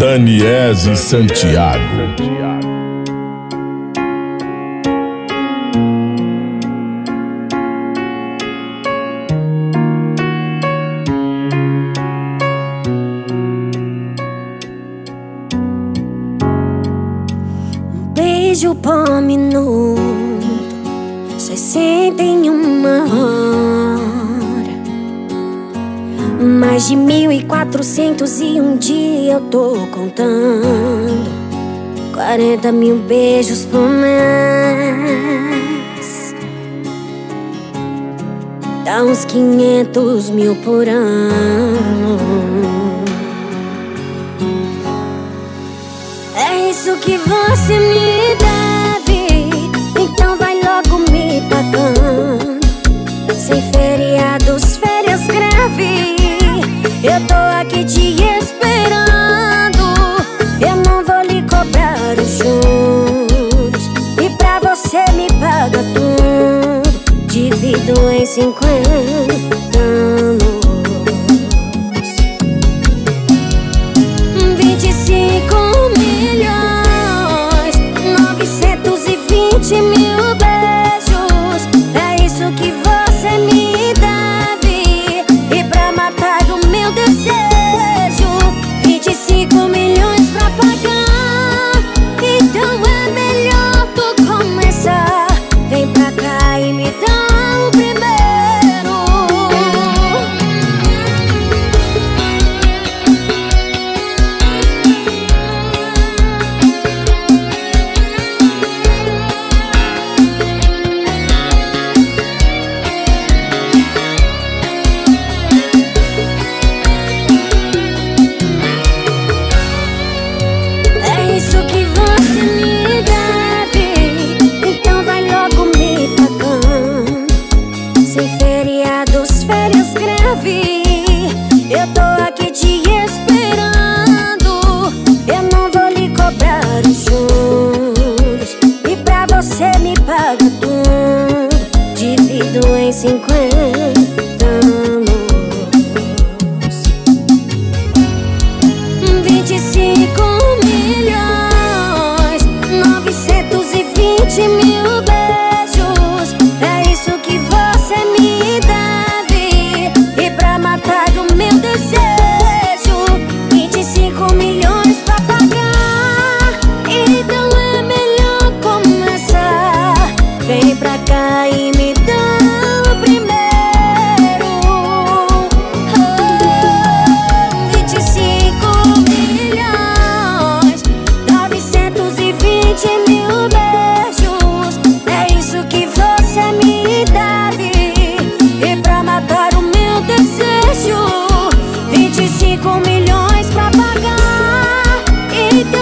Daniese Santiago. Beijo por minuto, 61 hora. Mais de 1401 dias eu tô contando. 40 mil beijos por mês, dá uns 500 mil por ano. É isso que você me deve, então vai logo me pagando. Sem feriados, férias grave, eu tô aqui te esperando. Eu não vou lhe cobrar os juros, e pra você me paga tudo. Divido em 50 anos. 25 milhões, 920 mil beijos. É isso que você me deve, e pra matar o meu desejo, 25 milhões pra pagar. Então é melhor tu começar. Vem pra cá e me dá o primeiro. Eu tô aqui te esperando. Eu não vou lhe cobrar os juros, e pra você me paga tudo. Divido em 50 anos. 25 milhões, 920 mil beijos. É isso que você me deve, e pra matar o meu desejo, 25 milhões pra pagar. Então é melhor começar. Vem pra cá e me dá o primeiro. 25 milhões, 920 mil beijos. É isso que você me deve, e pra matar o meu desejo, 25 milhões pra pagar. Então